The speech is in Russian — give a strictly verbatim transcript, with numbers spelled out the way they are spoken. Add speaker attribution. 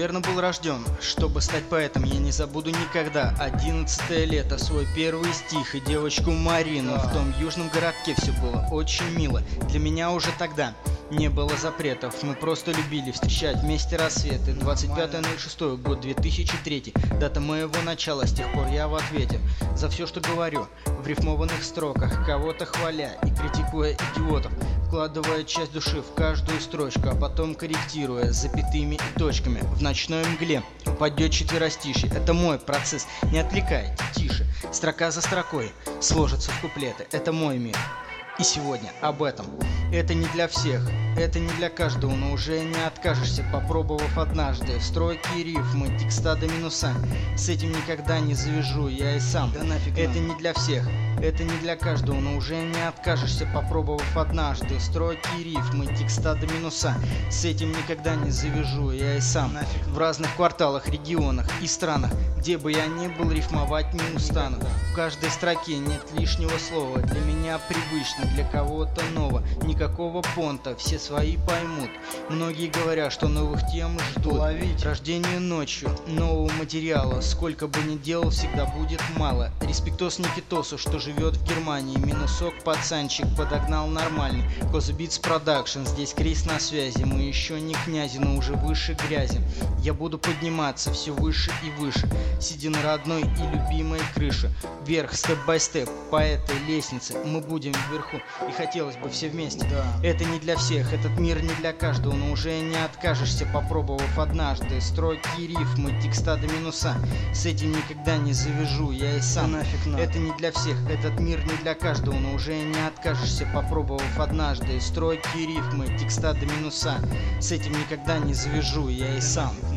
Speaker 1: наверное, был рожден, чтобы стать поэтом, я не забуду никогда. Одиннадцатое лето, свой первый стих и девочку Марину. В том южном городке все было очень мило. Для меня уже тогда не было запретов, мы просто любили встречать вместе рассветы. Двадцать пятое ноль шестое, год две тысячи третий, дата моего начала, с тех пор я в ответе за все, что говорю в рифмованных строках, кого-то хваля и критикуя идиотов, вкладывая часть души в каждую строчку, а потом корректируя запятыми и точками. В ночной мгле упадет четверостишье, это мой процесс, не отвлекайте, тише, строка за строкой сложатся в куплеты, это мой мир. И сегодня об этом. Это не для всех, это не для каждого, но уже не откажешься, попробовав однажды. Строки и рифмы, текста до минуса, с этим никогда не завяжу, я и сам. Да нафиг это нам. Не для всех, это не для каждого, но уже не откажешься, попробовав однажды. Строки и рифмы, текста до минуса, с этим никогда не завяжу, я и сам. Нафиг. В разных кварталах, регионах и странах, где бы я ни был, рифмовать не устану. В каждой строке нет лишнего слова, для меня привычно, для кого-то ново. Никакого понта, все свои поймут. Многие говорят, что новых тем ждут. Ловить. Рождение ночью нового материала, сколько бы ни делал, всегда будет мало. Респектос Никитосу, что живет в Германии. Минусок пацанчик подогнал нормальный. Козубитс Продакшн, здесь Крис на связи. Мы еще не князи, но уже выше грязи. Я буду подниматься все выше и выше, сидя на родной и любимой крыше. Вверх, степ-бай-степ, по этой лестнице мы будем вверху, и хотелось бы все вместе. Да. Это не для всех, этот мир не для каждого, но уже не откажешься, попробовав однажды. Строки и рифмы, текста до минуса, с этим никогда не завяжу, я и сам. Да нафиг надо. Это не для всех, этот мир не для каждого, но уже не откажешься, попробовав однажды. Строки и рифмы, текста до минуса, с этим никогда не завяжу, я и сам.